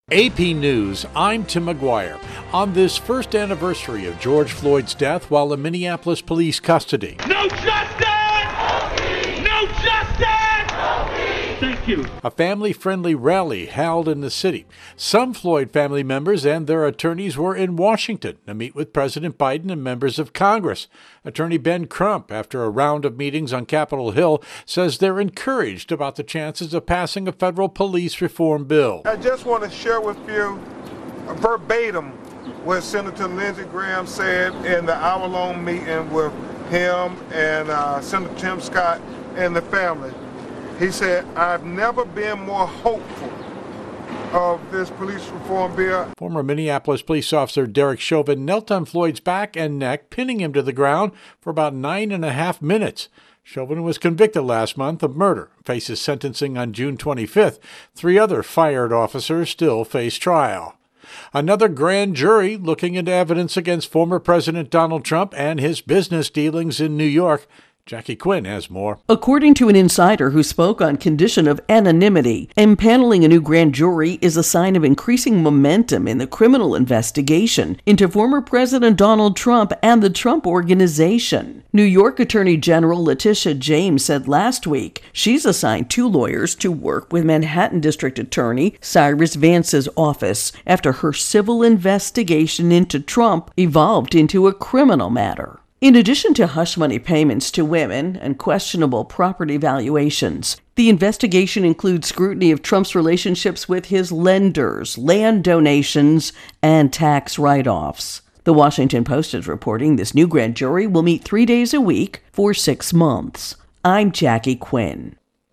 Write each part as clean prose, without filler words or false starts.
AP News, I'm Tim McGuire. On this first anniversary of George Floyd's death while in Minneapolis police custody. No justice! No peace! No justice! No peace! Thank you. A family-friendly rally held in the city. Some Floyd family members and their attorneys were in Washington to meet with President Biden and members of Congress. Attorney Ben Crump, after a round of meetings on Capitol Hill, says they're encouraged about the chances of passing a federal police reform bill. I just want to share with you verbatim what Senator Lindsey Graham said in the hour-long meeting with him and Senator Tim Scott and the family. He said, "I've never been more hopeful of this police reform bill." Former Minneapolis police officer Derek Chauvin knelt on Floyd's back and neck, pinning him to the ground for about 9.5 minutes. Chauvin was convicted last month of murder, faces sentencing on June 25th. 3 other fired officers still face trial. Another grand jury looking into evidence against former President Donald Trump and his business dealings in New York. Jackie Quinn has more. According to an insider who spoke on condition of anonymity, impaneling a new grand jury is a sign of increasing momentum in the criminal investigation into former President Donald Trump and the Trump Organization. New York Attorney General Letitia James said last week she's assigned 2 lawyers to work with Manhattan District Attorney Cyrus Vance's office after her civil investigation into Trump evolved into a criminal matter. In addition to hush money payments to women and questionable property valuations, the investigation includes scrutiny of Trump's relationships with his lenders, land donations, and tax write-offs. The Washington Post is reporting this new grand jury will meet 3 days a week for 6 months. I'm Jackie Quinn.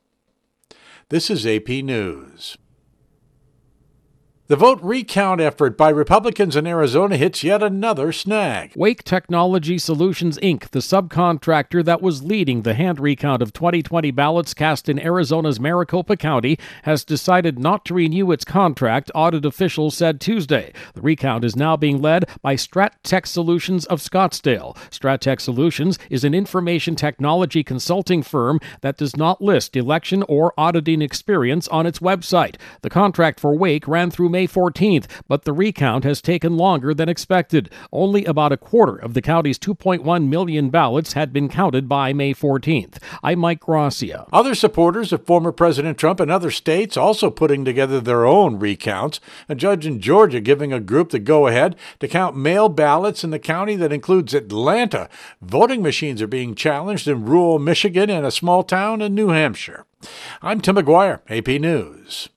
This is AP News. The vote recount effort by Republicans in Arizona hits yet another snag. Wake Technology Solutions, Inc., the subcontractor that was leading the hand recount of 2020 ballots cast in Arizona's Maricopa County, has decided not to renew its contract, audit officials said Tuesday. The recount is now being led by StratTech Solutions of Scottsdale. StratTech Solutions is an information technology consulting firm that does not list election or auditing experience on its website. The contract for Wake ran through May 14th, but the recount has taken longer than expected. Only about a quarter of the county's 2.1 million ballots had been counted by May 14th. I'm Mike Gracia. Other supporters of former President Trump in other states also putting together their own recounts. A judge in Georgia giving a group the go-ahead to count mail ballots in the county that includes Atlanta. Voting machines are being challenged in rural Michigan and a small town in New Hampshire. I'm Tim McGuire, AP News.